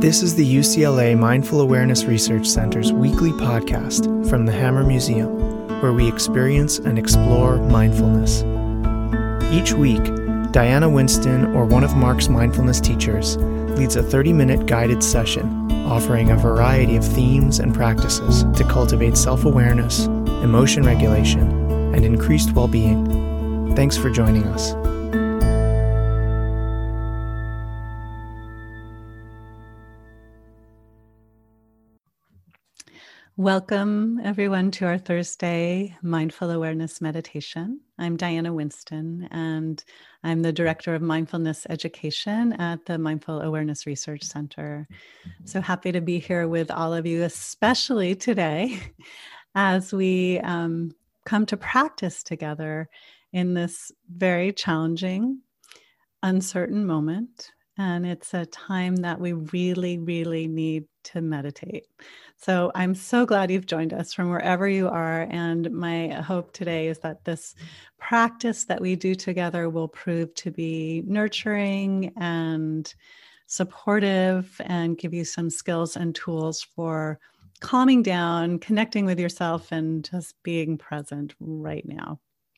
This is the UCLA Mindful Awareness Research Center's weekly podcast from the Hammer Museum, where we experience and explore mindfulness. Each week, Diana Winston or one of Mark's mindfulness teachers leads a 30-minute guided session offering a variety of themes and practices to cultivate self-awareness, emotion regulation, and increased well-being. Thanks for joining us. Welcome, everyone, to our Thursday Mindful Awareness Meditation. I'm Diana Winston, and I'm the Director of Mindfulness Education at the Mindful Awareness Research Center. So happy to be here with all of you, especially today, as we come to practice together in this very challenging, uncertain moment. And it's a time that we really, really need to meditate. So I'm so glad you've joined us from wherever you are. And my hope today is that this practice that we do together will prove to be nurturing and supportive and give you some skills and tools for calming down, connecting with yourself, and just being present right now.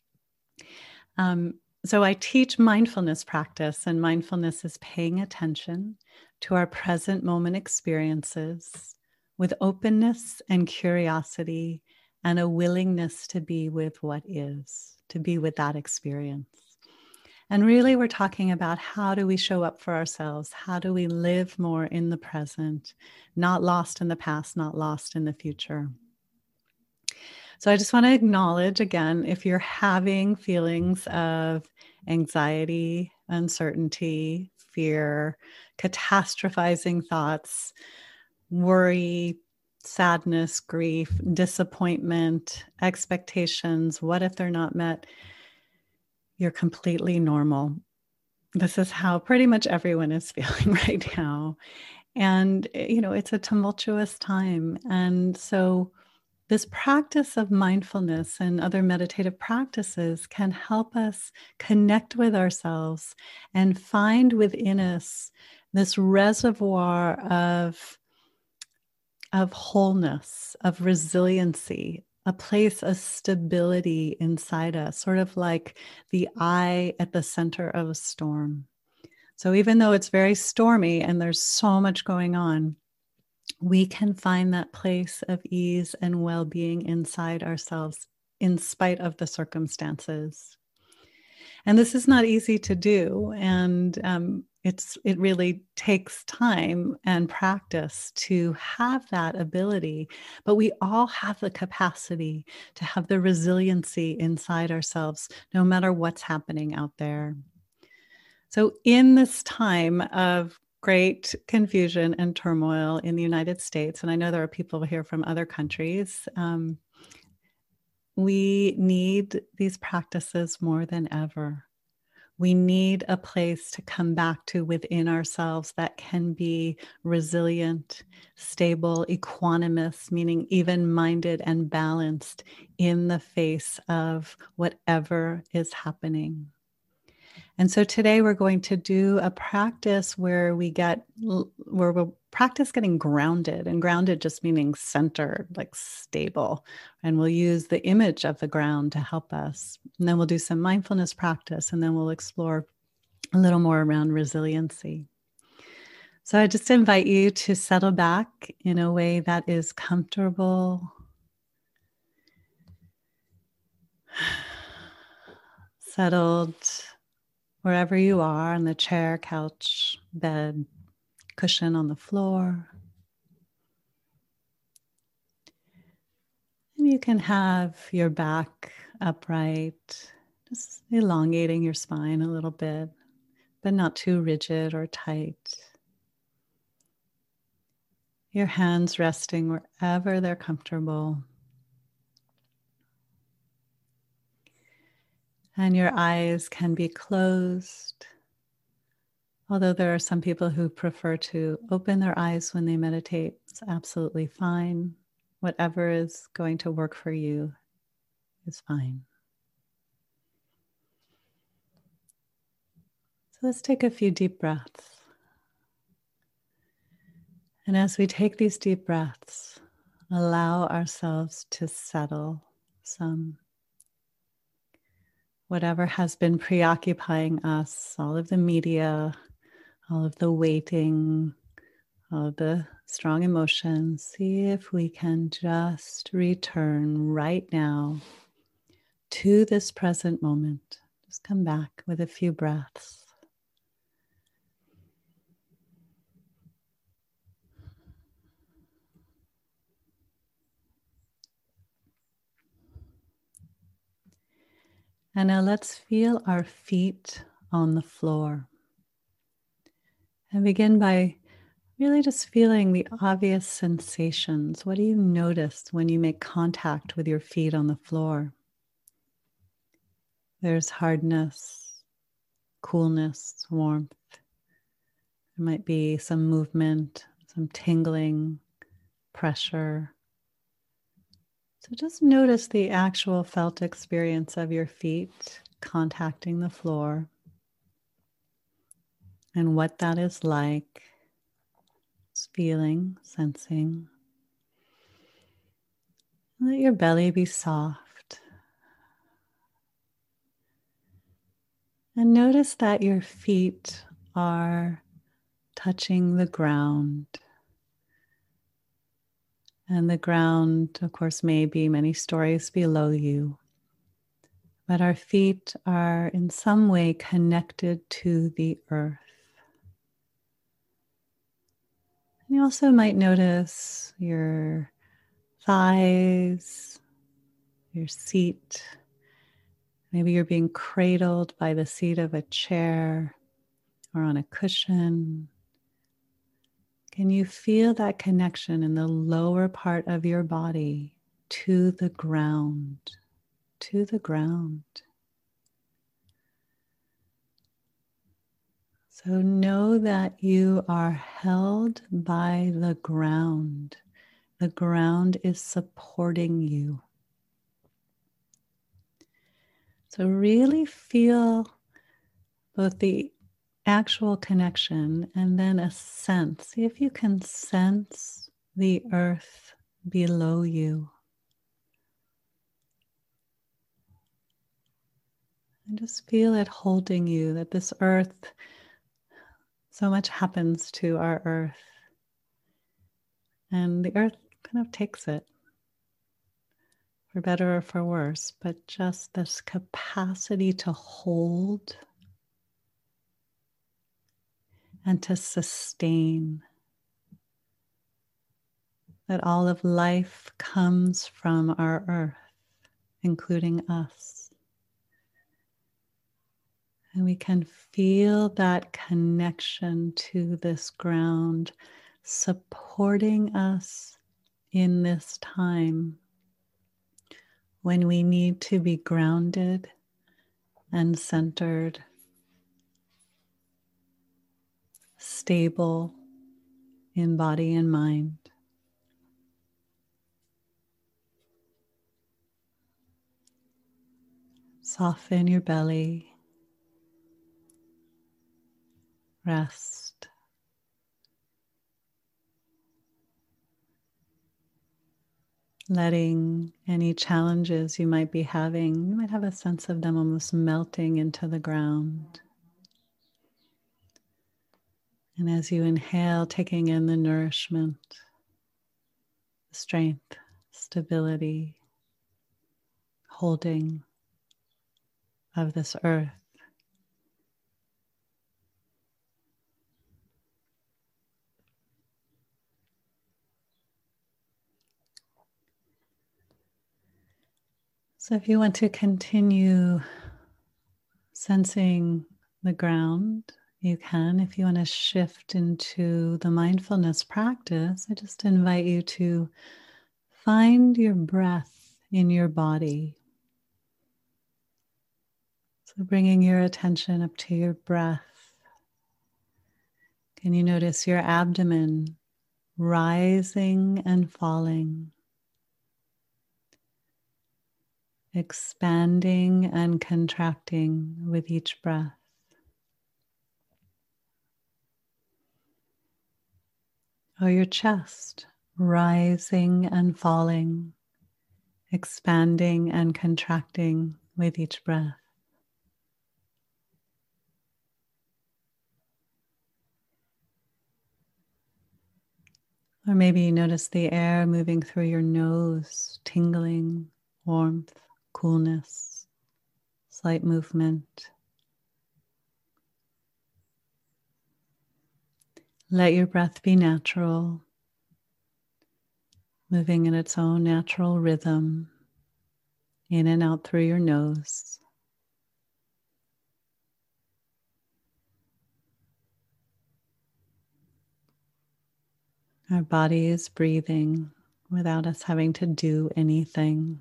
So I teach mindfulness practice, and mindfulness is paying attention to our present moment experiences with openness and curiosity and a willingness to be with what is, to be with that experience. And really, we're talking about how do we show up for ourselves? How do we live more in the present, not lost in the past, not lost in the future? So I just want to acknowledge again, if you're having feelings of anxiety, uncertainty, fear, catastrophizing thoughts, worry, sadness, grief, disappointment, expectations, what if they're not met? You're completely normal. This is how pretty much everyone is feeling right now. And, it's a tumultuous time. And so this practice of mindfulness and other meditative practices can help us connect with ourselves and find within us this reservoir of wholeness, of resiliency, a place of stability inside us, sort of like the eye at the center of a storm. So even though it's very stormy and there's so much going on, we can find that place of ease and well-being inside ourselves in spite of the circumstances. And this is not easy to do. And it really takes time and practice to have that ability. But we all have the capacity to have the resiliency inside ourselves, no matter what's happening out there. So in this time of great confusion and turmoil in the United States, and I know there are people here from other countries, we need these practices more than ever. We need a place to come back to within ourselves that can be resilient, stable, equanimous, meaning even-minded and balanced in the face of whatever is happening. And so today we're going to do a practice where we'll practice getting grounded, and grounded just meaning centered, like stable. And we'll use the image of the ground to help us. And then we'll do some mindfulness practice, and then we'll explore a little more around resiliency. So I just invite you to settle back in a way that is comfortable, settled, wherever you are, on the chair, couch, bed, cushion on the floor. And you can have your back upright, just elongating your spine a little bit, but not too rigid or tight. Your hands resting wherever they're comfortable. And your eyes can be closed, although there are some people who prefer to open their eyes when they meditate. It's absolutely fine. Whatever is going to work for you is fine. So let's take a few deep breaths. And as we take these deep breaths, allow ourselves to settle some. Whatever has been preoccupying us, all of the media, all of the waiting, all of the strong emotions, see if we can just return right now to this present moment. Just come back with a few breaths. And now let's feel our feet on the floor. And begin by really just feeling the obvious sensations. What do you notice when you make contact with your feet on the floor? There's hardness, coolness, warmth. There might be some movement, some tingling, pressure. So just notice the actual felt experience of your feet contacting the floor and what that is like. Just feeling, sensing. Let your belly be soft. And notice that your feet are touching the ground. And the ground, of course, may be many stories below you. But our feet are in some way connected to the earth. And you also might notice your thighs, your seat. Maybe you're being cradled by the seat of a chair or on a cushion. Can you feel that connection in the lower part of your body to the ground, to the ground? So know that you are held by the ground. The ground is supporting you. So really feel both the actual connection and then a sense. See if you can sense the earth below you. And just feel it holding you, that this earth, so much happens to our earth. And the earth kind of takes it, for better or for worse, but just this capacity to hold and to sustain. That all of life comes from our earth, including us. And we can feel that connection to this ground supporting us in this time when we need to be grounded and centered, stable in body and mind. Soften your belly. Rest. Letting any challenges you might be having, you might have a sense of them almost melting into the ground. And as you inhale, taking in the nourishment, strength, stability, holding of this earth. So if you want to continue sensing the ground, you can. If you want to shift into the mindfulness practice, I just invite you to find your breath in your body. So bringing your attention up to your breath. Can you notice your abdomen rising and falling? Expanding and contracting with each breath. or your chest rising and falling, expanding and contracting with each breath. Or maybe you notice the air moving through your nose, tingling, warmth, coolness, slight movement. Let your breath be natural, moving in its own natural rhythm, in and out through your nose. Our body is breathing without us having to do anything.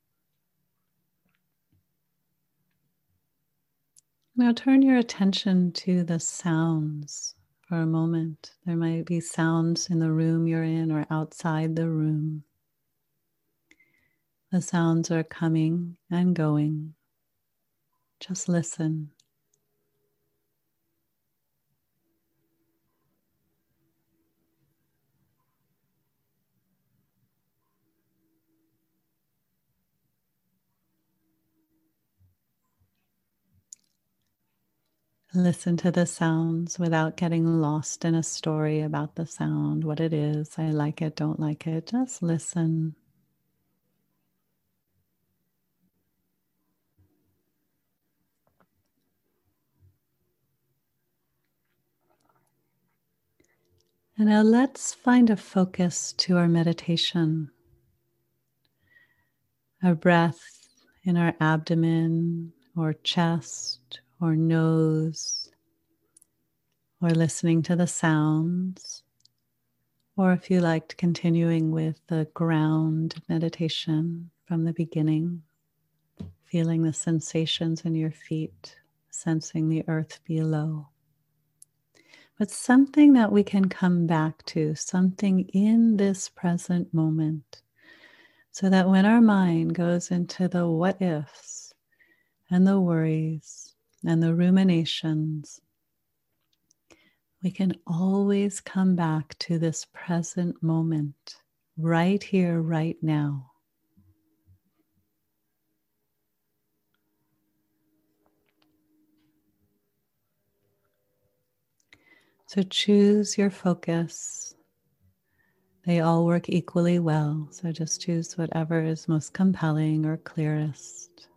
Now turn your attention to the sounds for a moment. There might be sounds in the room you're in or outside the room. The sounds are coming and going. Just listen. Listen to the sounds without getting lost in a story about the sound, what it is. I like it, don't like it. Just listen. And now let's find a focus to our meditation. Our breath in our abdomen or chest or nose, or listening to the sounds, or if you liked continuing with the ground meditation from the beginning, feeling the sensations in your feet, sensing the earth below. But something that we can come back to, something in this present moment, so that when our mind goes into the what ifs and the worries and the ruminations, we can always come back to this present moment, right here, right now. So choose your focus. They all work equally well, so just choose whatever is most compelling or clearest.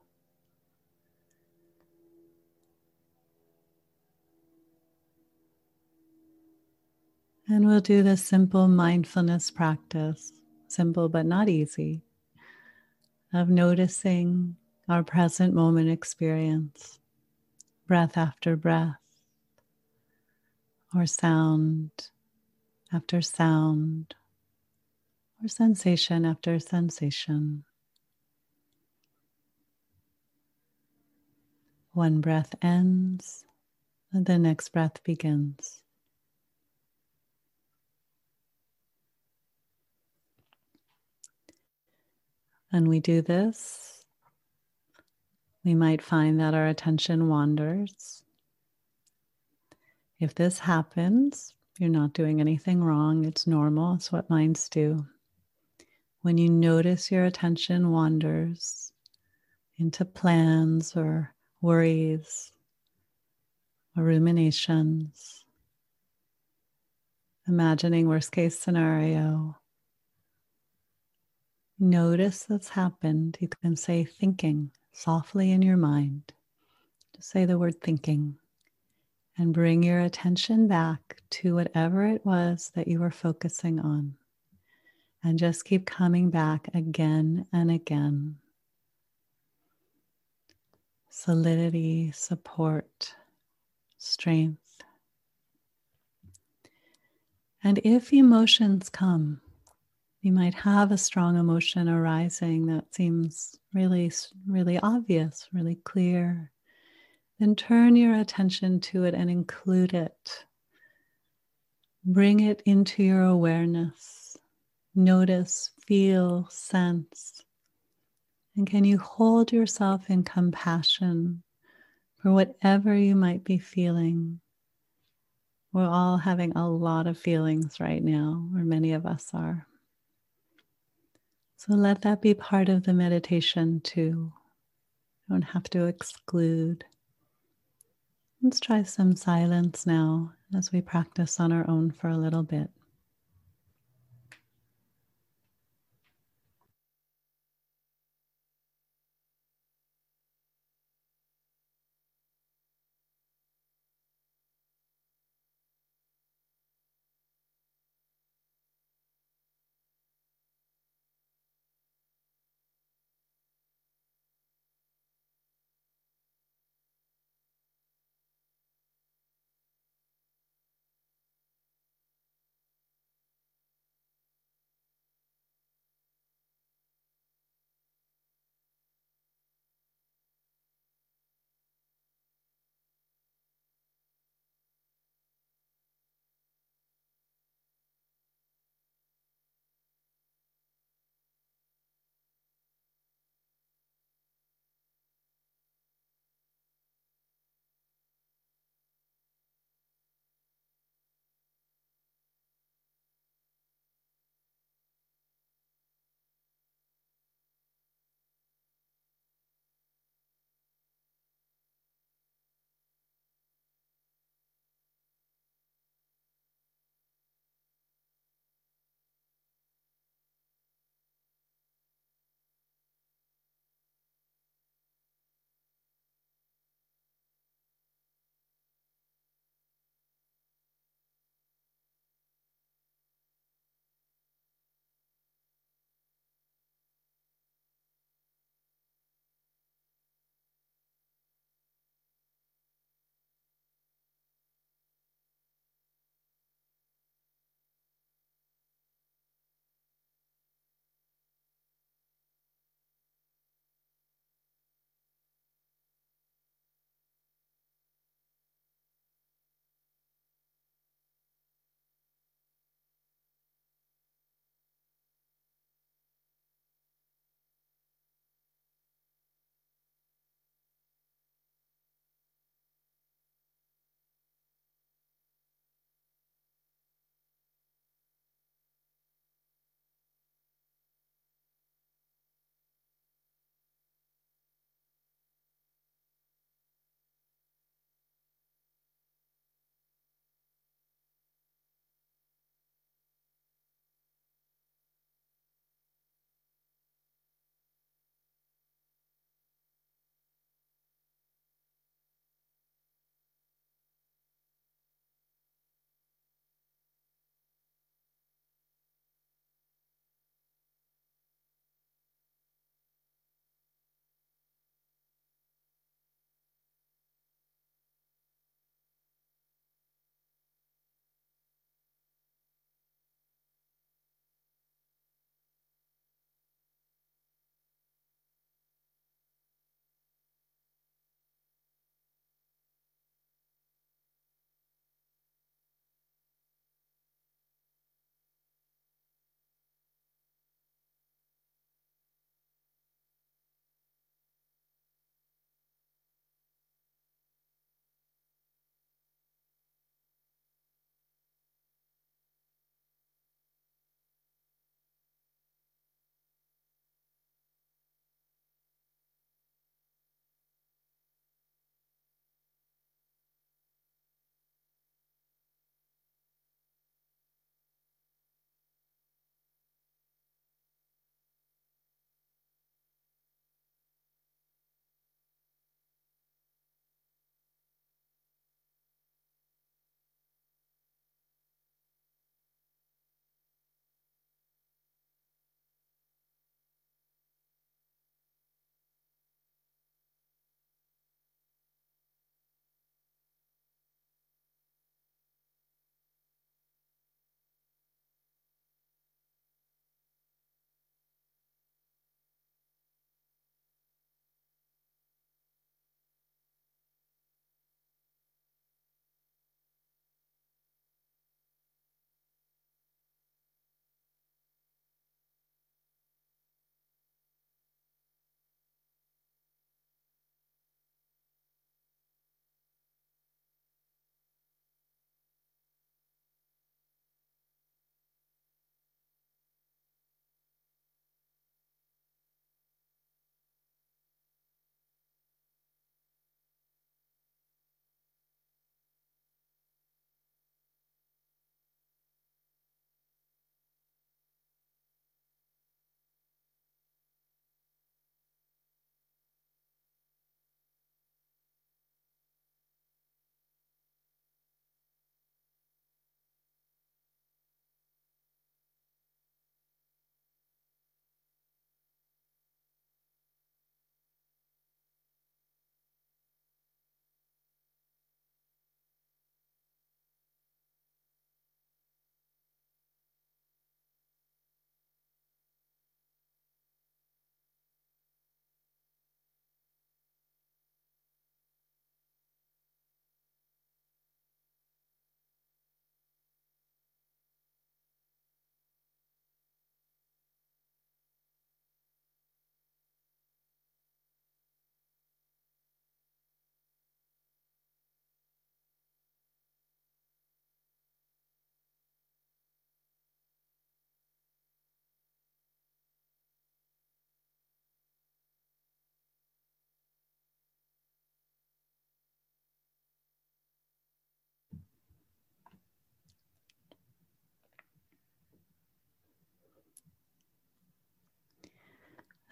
And we'll do this simple mindfulness practice, simple but not easy, of noticing our present moment experience, breath after breath, or sound after sound, or sensation after sensation. One breath ends, and the next breath begins. And we do this, we might find that our attention wanders. If this happens, you're not doing anything wrong. It's normal. It's what minds do. When you notice your attention wanders into plans or worries or ruminations, imagining worst case scenario, notice that's happened. You can say thinking softly in your mind. Just say the word thinking and bring your attention back to whatever it was that you were focusing on. And just keep coming back again and again. Solidity, support, strength. And if emotions come, you might have a strong emotion arising that seems really, really obvious, really clear. Then turn your attention to it and include it. Bring it into your awareness. Notice, feel, sense. And can you hold yourself in compassion for whatever you might be feeling? We're all having a lot of feelings right now, or many of us are. So let that be part of the meditation too. You don't have to exclude. Let's try some silence now as we practice on our own for a little bit.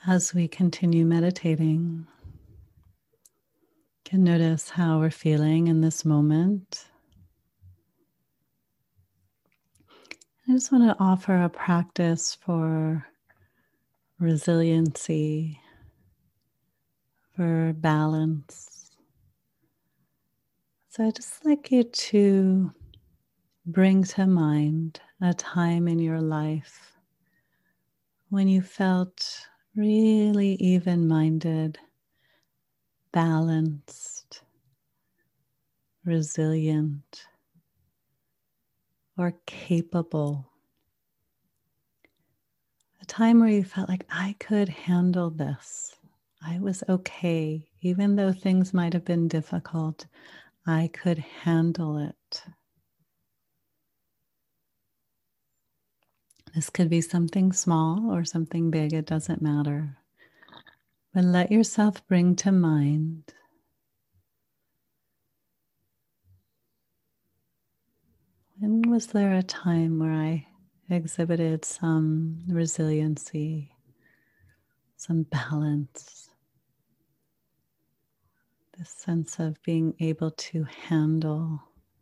As we continue meditating, you can notice how we're feeling in this moment. I just want to offer a practice for resiliency, for balance. So I'd just like you to bring to mind a time in your life when you felt really even-minded, balanced, resilient, or capable. A time where you felt like, I could handle this. I was okay. Even though things might have been difficult, I could handle it. This could be something small or something big, it doesn't matter. But let yourself bring to mind when was there a time where I exhibited some resiliency, some balance, this sense of being able to handle.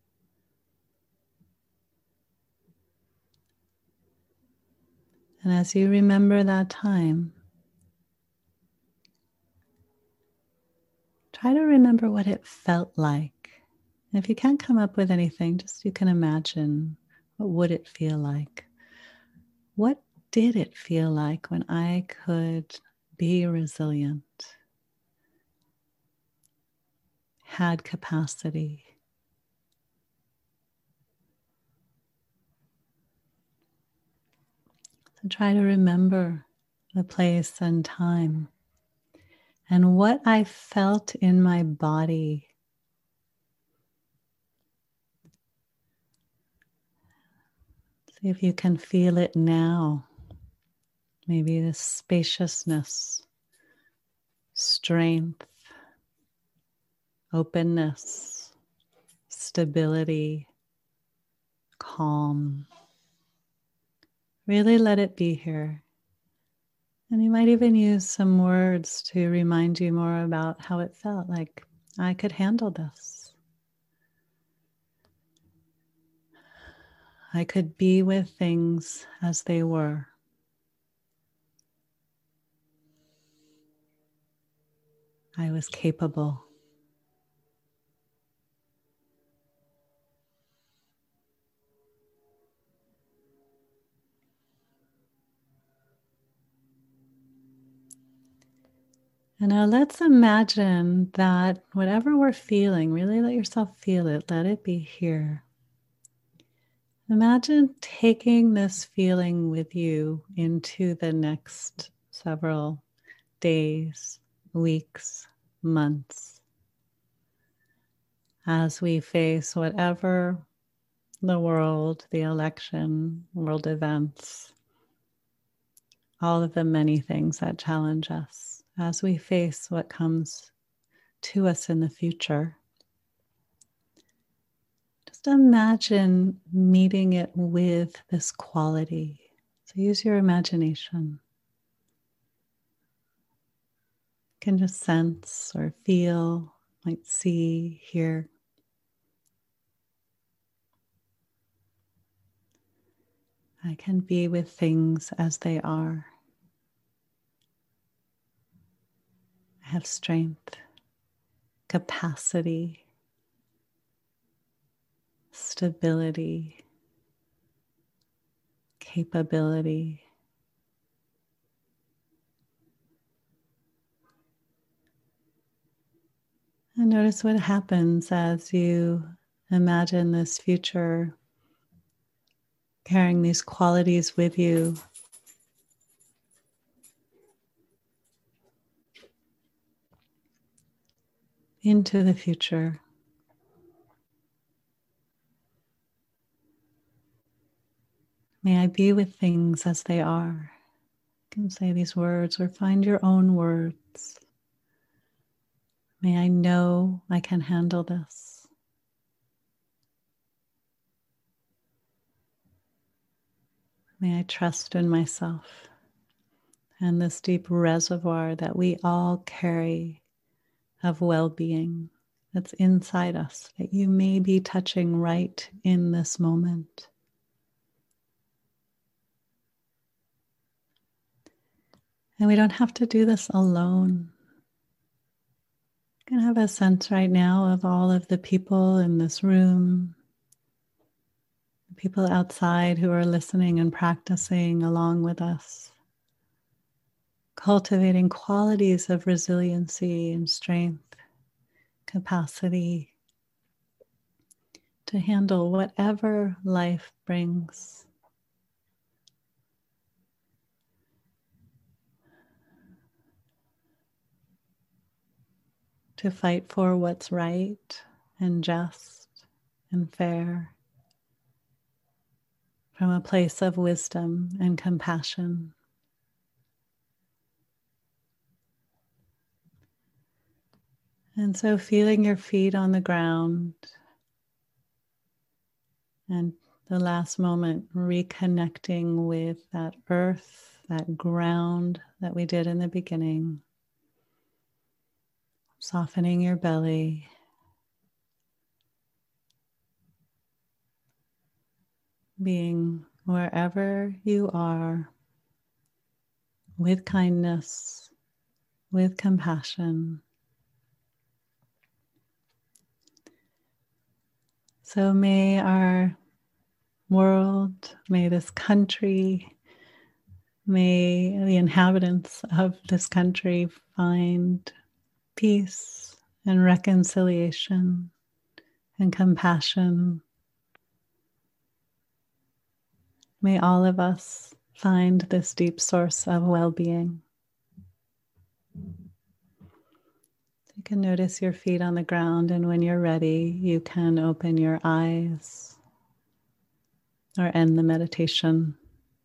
And as you remember that time, try to remember what it felt like. And if you can't come up with anything, just you can imagine, what would it feel like? What did it feel like when I could be resilient, had capacity? So try to remember the place and time and what I felt in my body. See if you can feel it now. Maybe this spaciousness, strength, openness, stability, calm. Really let it be here. And you might even use some words to remind you more about how it felt, like, I could handle this. I could be with things as they were. I was capable. And now let's imagine that whatever we're feeling, really let yourself feel it. Let it be here. Imagine taking this feeling with you into the next several days, weeks, months, as we face whatever the world, the election, world events, all of the many things that challenge us, as we face what comes to us in the future. Just imagine meeting it with this quality. So use your imagination. You can just sense or feel, might see, hear. I can be with things as they are. I have strength, capacity, stability, capability. And notice what happens as you imagine this future, carrying these qualities with you. Into the future. May I be with things as they are. You can say these words or find your own words. May I know I can handle this. May I trust in myself and this deep reservoir that we all carry of well-being that's inside us, that you may be touching right in this moment. And we don't have to do this alone. You can have a sense right now of all of the people in this room, the people outside who are listening and practicing along with us, cultivating qualities of resiliency and strength, capacity to handle whatever life brings. To fight for what's right and just and fair from a place of wisdom and compassion. And so feeling your feet on the ground, and the last moment reconnecting with that earth, that ground that we did in the beginning. Softening your belly. Being wherever you are, with kindness, with compassion. So may our world, may this country, may the inhabitants of this country find peace and reconciliation and compassion. May all of us find this deep source of well-being. You can notice your feet on the ground, and when you're ready, you can open your eyes or end the meditation.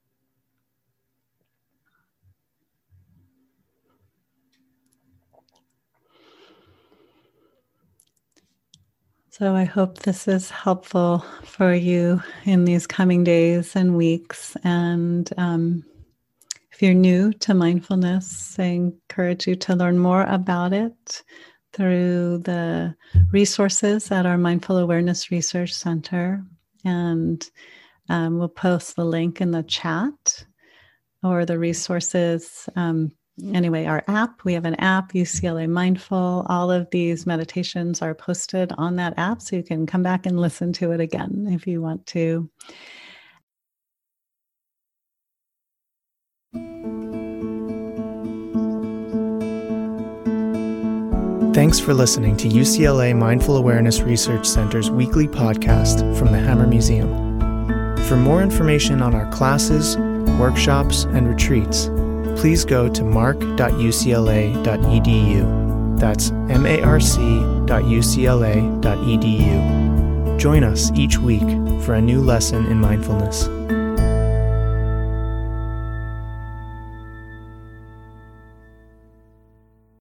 So I hope this is helpful for you in these coming days and weeks. And if you're new to mindfulness, I encourage you to learn more about it through the resources at our Mindful Awareness Research Center. And we'll post the link in the chat or the resources. Anyway, our app, we have an app, UCLA Mindful. All of these meditations are posted on that app, so you can come back and listen to it again if you want to. Thanks for listening to UCLA Mindful Awareness Research Center's weekly podcast from the Hammer Museum. For more information on our classes, workshops, and retreats, please go to marc.ucla.edu. That's marc.ucla.edu. Join us each week for a new lesson in mindfulness.